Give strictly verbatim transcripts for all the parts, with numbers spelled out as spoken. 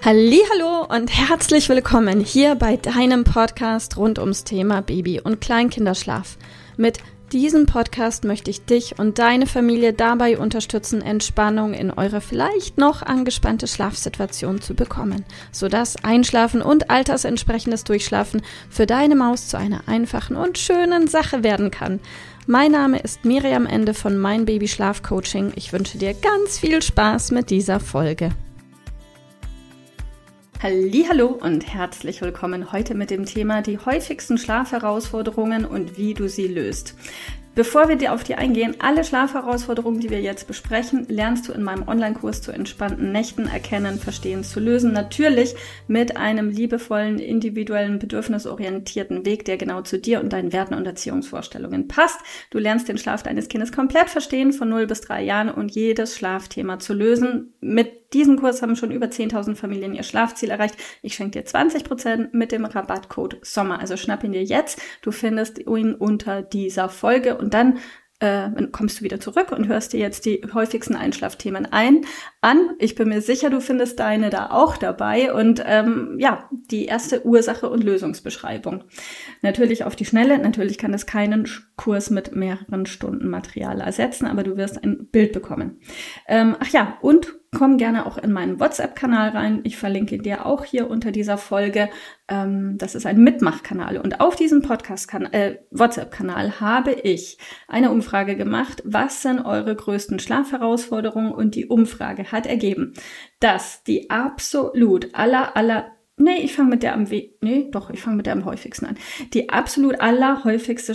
Hallihallo und herzlich willkommen hier bei deinem Podcast rund ums Thema Baby- und Kleinkinderschlaf. Mit diesem Podcast möchte ich dich und deine Familie dabei unterstützen, Entspannung in eure vielleicht noch angespannte Schlafsituation zu bekommen, sodass Einschlafen und altersentsprechendes Durchschlafen für deine Maus zu einer einfachen und schönen Sache werden kann. Mein Name ist Miriam Ende von Mein Baby Schlaf Coaching. Ich wünsche dir ganz viel Spaß mit dieser Folge. Hallihallo und herzlich willkommen heute mit dem Thema die häufigsten Schlafherausforderungen und wie du sie löst. Bevor wir dir auf die eingehen, alle Schlafherausforderungen, die wir jetzt besprechen, lernst du in meinem Online-Kurs zu entspannten Nächten erkennen, verstehen, zu lösen. Natürlich mit einem liebevollen, individuellen, bedürfnisorientierten Weg, der genau zu dir und deinen Werten und Erziehungsvorstellungen passt. Du lernst den Schlaf deines Kindes komplett verstehen, von null bis drei Jahren und jedes Schlafthema zu lösen. Mit diesem Kurs haben schon über zehntausend Familien ihr Schlafziel erreicht. Ich schenke dir zwanzig Prozent mit dem Rabattcode Sommer. Also schnapp ihn dir jetzt. Du findest ihn unter dieser Folge. Und dann äh, kommst du wieder zurück und hörst dir jetzt die häufigsten Einschlafthemen ein an. Ich bin mir sicher, du findest deine da auch dabei. Und ähm, ja, die erste Ursache und Lösungsbeschreibung. Natürlich auf die Schnelle. Natürlich kann es keinen Kurs mit mehreren Stunden Material ersetzen, aber du wirst ein Bild bekommen. Ähm, ach ja, und komm gerne auch in meinen WhatsApp-Kanal rein. Ich verlinke dir auch hier unter dieser Folge. Ähm, das ist ein Mitmachkanal. Und auf diesem Podcast-Kanal, äh, WhatsApp-Kanal habe ich eine Umfrage gemacht. Was sind eure größten Schlafherausforderungen? Und die Umfrage hat ergeben, dass die absolut aller, aller Nee, ich fange mit der am we- Nee, doch, ich fange mit der am häufigsten an. Die absolut allerhäufigste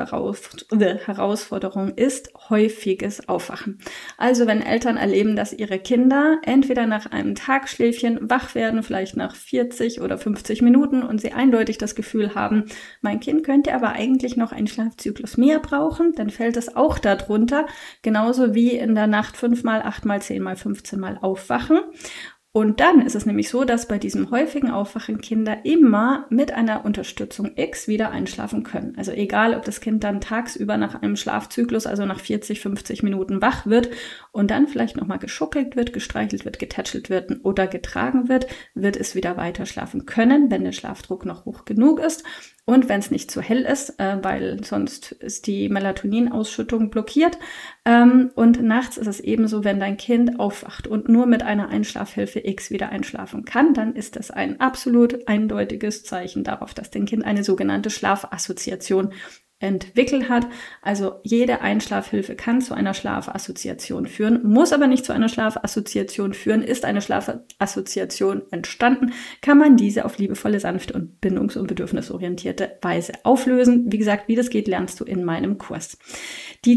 Schlafherausforderung ist häufiges Aufwachen. Also wenn Eltern erleben, dass ihre Kinder entweder nach einem Tagschläfchen wach werden, vielleicht nach vierzig oder fünfzig Minuten und sie eindeutig das Gefühl haben, mein Kind könnte aber eigentlich noch einen Schlafzyklus mehr brauchen, dann fällt es auch darunter, genauso wie in der Nacht fünfmal, achtmal, zehnmal, fünfzehnmal aufwachen. Und dann ist es nämlich so, dass bei diesem häufigen Aufwachen Kinder immer mit einer Unterstützung X wieder einschlafen können. Also egal, ob das Kind dann tagsüber nach einem Schlafzyklus, also nach vierzig, fünfzig Minuten wach wird und dann vielleicht nochmal geschuckelt wird, gestreichelt wird, getätschelt wird oder getragen wird, wird es wieder weiter schlafen können, wenn der Schlafdruck noch hoch genug ist. Und wenn es nicht zu hell ist, äh, weil sonst ist die Melatoninausschüttung blockiert. Ähm, und nachts ist es ebenso, wenn dein Kind aufwacht und nur mit einer Einschlafhilfe X wieder einschlafen kann, dann ist das ein absolut eindeutiges Zeichen darauf, dass dein Kind eine sogenannte Schlafassoziation entwickelt hat. Also jede Einschlafhilfe kann zu einer Schlafassoziation führen, muss aber nicht zu einer Schlafassoziation führen. Ist eine Schlafassoziation entstanden, kann man diese auf liebevolle, sanfte und bindungs- und bedürfnisorientierte Weise auflösen. Wie gesagt, wie das geht, lernst du in meinem Kurs. Die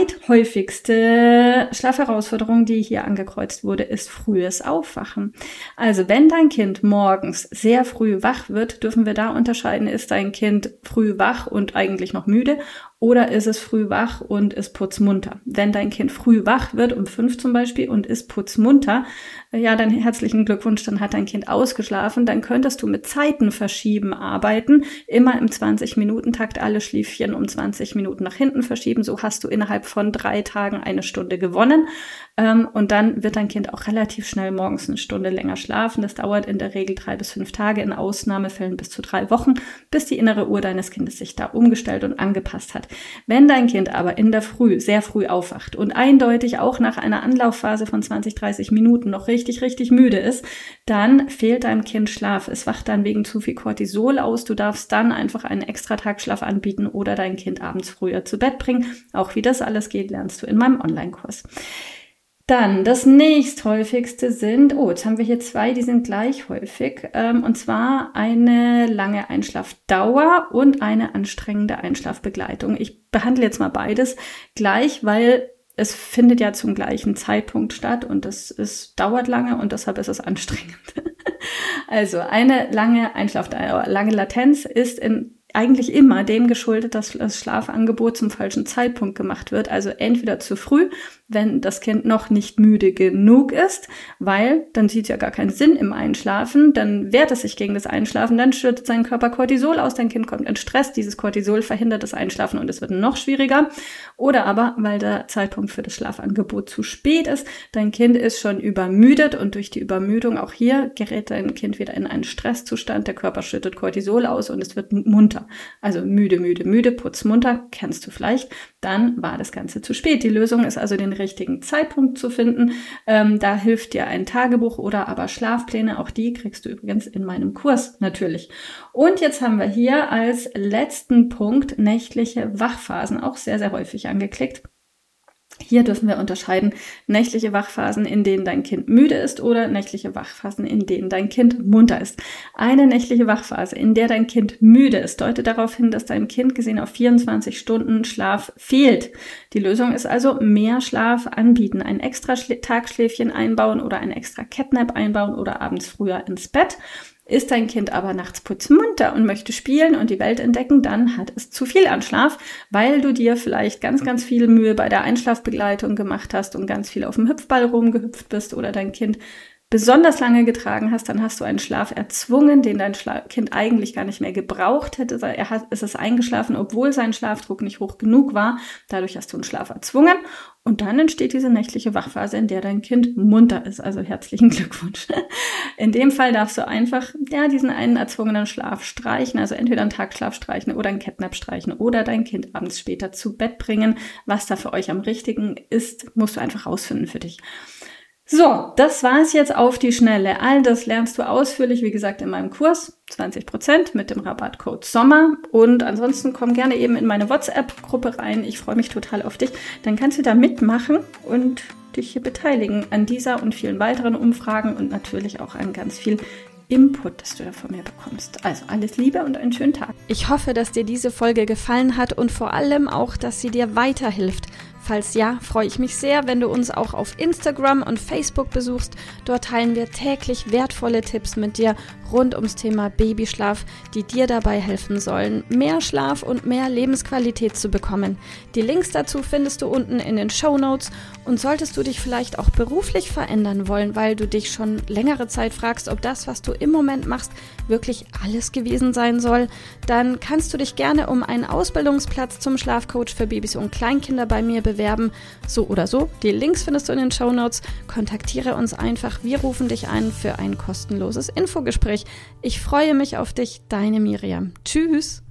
zweithäufigste Schlafherausforderung, die hier angekreuzt wurde, ist frühes Aufwachen. Also wenn dein Kind morgens sehr früh wach wird, dürfen wir da unterscheiden, ist dein Kind früh wach und eigentlich noch müde oder ist es früh wach und ist putzmunter. Wenn dein Kind früh wach wird, um fünf zum Beispiel, und ist putzmunter, ja, dann herzlichen Glückwunsch, dann hat dein Kind ausgeschlafen, dann könntest du mit Zeiten verschieben arbeiten, immer im zwanzig-Minuten-Takt alle Schläfchen um zwanzig Minuten nach hinten verschieben, so hast du innerhalb von drei Tagen eine Stunde gewonnen ähm, und dann wird dein Kind auch relativ schnell morgens eine Stunde länger schlafen. Das dauert in der Regel drei bis fünf Tage, in Ausnahmefällen bis zu drei Wochen, bis die innere Uhr deines Kindes sich da umgestellt und angepasst hat. Wenn dein Kind aber in der Früh, sehr früh aufwacht und eindeutig auch nach einer Anlaufphase von zwanzig, dreißig Minuten noch richtig, richtig müde ist, dann fehlt deinem Kind Schlaf. Es wacht dann wegen zu viel Cortisol aus. Du darfst dann einfach einen extra Tagschlaf anbieten oder dein Kind abends früher zu Bett bringen. Auch wie das alles geht, lernst du in meinem Online-Kurs. Dann das nächsthäufigste sind, oh, jetzt haben wir hier zwei, die sind gleich häufig, ähm, und zwar eine lange Einschlafdauer und eine anstrengende Einschlafbegleitung. Ich behandle jetzt mal beides gleich, weil es findet ja zum gleichen Zeitpunkt statt und es, es dauert lange und deshalb ist es anstrengend. Also eine lange Einschlafdauer, lange Latenz ist in eigentlich immer dem geschuldet, dass das Schlafangebot zum falschen Zeitpunkt gemacht wird. Also entweder zu früh, wenn das Kind noch nicht müde genug ist, weil dann sieht es ja gar keinen Sinn im Einschlafen, dann wehrt es sich gegen das Einschlafen, dann schüttet sein Körper Cortisol aus, dein Kind kommt in Stress, dieses Cortisol verhindert das Einschlafen und es wird noch schwieriger. Oder aber, weil der Zeitpunkt für das Schlafangebot zu spät ist, dein Kind ist schon übermüdet und durch die Übermüdung, auch hier gerät dein Kind wieder in einen Stresszustand, der Körper schüttet Cortisol aus und es wird munter. Also müde, müde, müde, putzmunter, kennst du vielleicht, dann war das Ganze zu spät. Die Lösung ist also, den richtigen Zeitpunkt zu finden. Ähm, da hilft dir ein Tagebuch oder aber Schlafpläne. Auch die kriegst du übrigens in meinem Kurs natürlich. Und jetzt haben wir hier als letzten Punkt nächtliche Wachphasen, auch sehr, sehr häufig angeklickt. Hier dürfen wir unterscheiden nächtliche Wachphasen, in denen dein Kind müde ist oder nächtliche Wachphasen, in denen dein Kind munter ist. Eine nächtliche Wachphase, in der dein Kind müde ist, deutet darauf hin, dass dein Kind gesehen auf vierundzwanzig Stunden Schlaf fehlt. Die Lösung ist also mehr Schlaf anbieten, ein extra Tagschläfchen einbauen oder ein extra Catnap einbauen oder abends früher ins Bett. Ist dein Kind aber nachts putzmunter und möchte spielen und die Welt entdecken, dann hat es zu viel an Schlaf, weil du dir vielleicht ganz, ganz viel Mühe bei der Einschlafbegleitung gemacht hast und ganz viel auf dem Hüpfball rumgehüpft bist oder dein Kind besonders lange getragen hast, dann hast du einen Schlaf erzwungen, den dein Schla- Kind eigentlich gar nicht mehr gebraucht hätte. Er hat, es ist eingeschlafen, obwohl sein Schlafdruck nicht hoch genug war. Dadurch hast du einen Schlaf erzwungen. Und dann entsteht diese nächtliche Wachphase, in der dein Kind munter ist. Also herzlichen Glückwunsch. In dem Fall darfst du einfach ja diesen einen erzwungenen Schlaf streichen, also entweder einen Tagschlaf streichen oder einen Catnap streichen oder dein Kind abends später zu Bett bringen. Was da für euch am richtigen ist, musst du einfach rausfinden für dich. So, das war's jetzt auf die Schnelle. All das lernst du ausführlich, wie gesagt, in meinem Kurs, zwanzig Prozent mit dem Rabattcode Sommer. Und ansonsten komm gerne eben in meine WhatsApp-Gruppe rein. Ich freue mich total auf dich. Dann kannst du da mitmachen und dich hier beteiligen an dieser und vielen weiteren Umfragen und natürlich auch an ganz viel Input, das du da von mir bekommst. Also alles Liebe und einen schönen Tag. Ich hoffe, dass dir diese Folge gefallen hat und vor allem auch, dass sie dir weiterhilft. Falls ja, freue ich mich sehr, wenn du uns auch auf Instagram und Facebook besuchst. Dort teilen wir täglich wertvolle Tipps mit dir rund ums Thema Babyschlaf, die dir dabei helfen sollen, mehr Schlaf und mehr Lebensqualität zu bekommen. Die Links dazu findest du unten in den Shownotes. Und solltest du dich vielleicht auch beruflich verändern wollen, weil du dich schon längere Zeit fragst, ob das, was du im Moment machst, wirklich alles gewesen sein soll, dann kannst du dich gerne um einen Ausbildungsplatz zum Schlafcoach für Babys und Kleinkinder bei mir bewerben. So oder so, die Links findest du in den Shownotes. Kontaktiere uns einfach, wir rufen dich ein für ein kostenloses Infogespräch. Ich freue mich auf dich, deine Miriam. Tschüss!